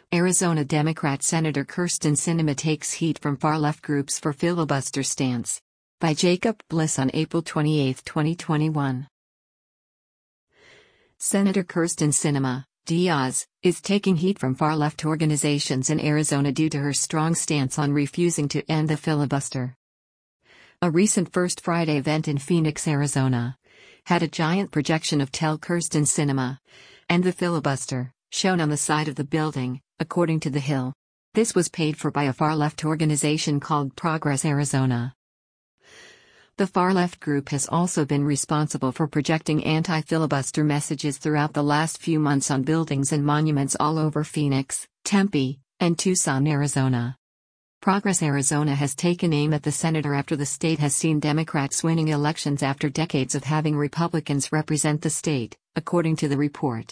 Arizona Democrat Senator Kyrsten Sinema takes heat from far-left groups for filibuster stance. By Jacob Bliss on April 28, 2021. Senator Kyrsten Sinema, Diaz, is taking heat from far-left organizations in Arizona due to her strong stance on refusing to end the filibuster. A recent First Friday event in Phoenix, Arizona, had a giant projection of Tell Kyrsten Sinema, "End the filibuster," shown on the side of the building, according to The Hill. This was paid for by a far-left organization called Progress Arizona. The far-left group has also been responsible for projecting anti-filibuster messages throughout the last few months on buildings and monuments all over Phoenix, Tempe, and Tucson, Arizona. Progress Arizona has taken aim at the senator after the state has seen Democrats winning elections after decades of having Republicans represent the state, according to the report.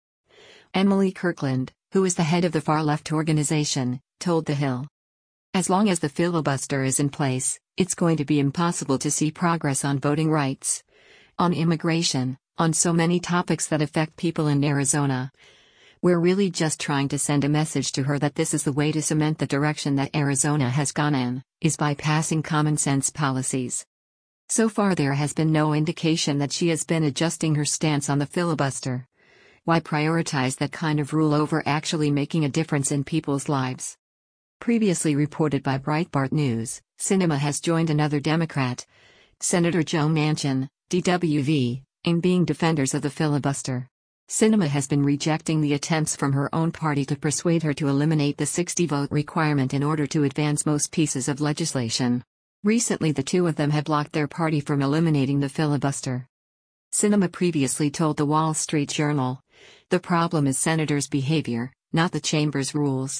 Emily Kirkland, who is the head of the far-left organization, told The Hill, "As long as the filibuster is in place, it's going to be impossible to see progress on voting rights, on immigration, on so many topics that affect people in Arizona. We're really just trying to send a message to her that this is the way to cement the direction that Arizona has gone in, is by passing common-sense policies." So far there has been no indication that she has been adjusting her stance on the filibuster. Why prioritize that kind of rule over actually making a difference in people's lives? Previously reported by Breitbart News, Sinema has joined another Democrat, Senator Joe Manchin, DWV, in being defenders of the filibuster. Sinema has been rejecting the attempts from her own party to persuade her to eliminate the 60-vote requirement in order to advance most pieces of legislation. Recently the two of them had blocked their party from eliminating the filibuster. Sinema previously told The Wall Street Journal, "The problem is senators' behavior, not the chamber's rules."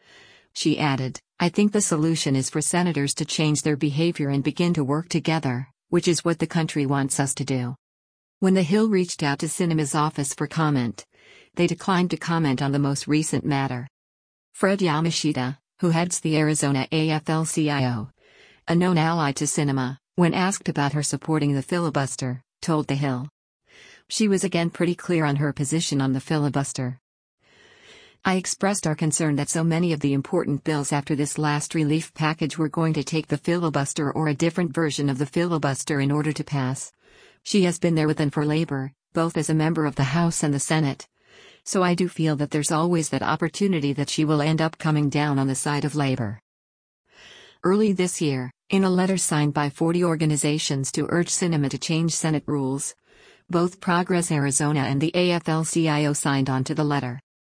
She added, "I think the solution is for senators to change their behavior and begin to work together, which is what the country wants us to do." When The Hill reached out to Sinema's office for comment, they declined to comment on the most recent matter. Fred Yamashita, who heads the Arizona AFL-CIO, a known ally to Sinema, when asked about her supporting the filibuster, told The Hill, "She was again pretty clear on her position on the filibuster. I expressed our concern that so many of the important bills after this last relief package were going to take the filibuster or a different version of the filibuster in order to pass. She has been there with and for labor, both as a member of the House and the Senate. So I do feel that there's always that opportunity that she will end up coming down on the side of labor." Early this year, in a letter signed by 40 organizations to urge Sinema to change Senate rules, both Progress Arizona and the AFL-CIO signed on to the letter.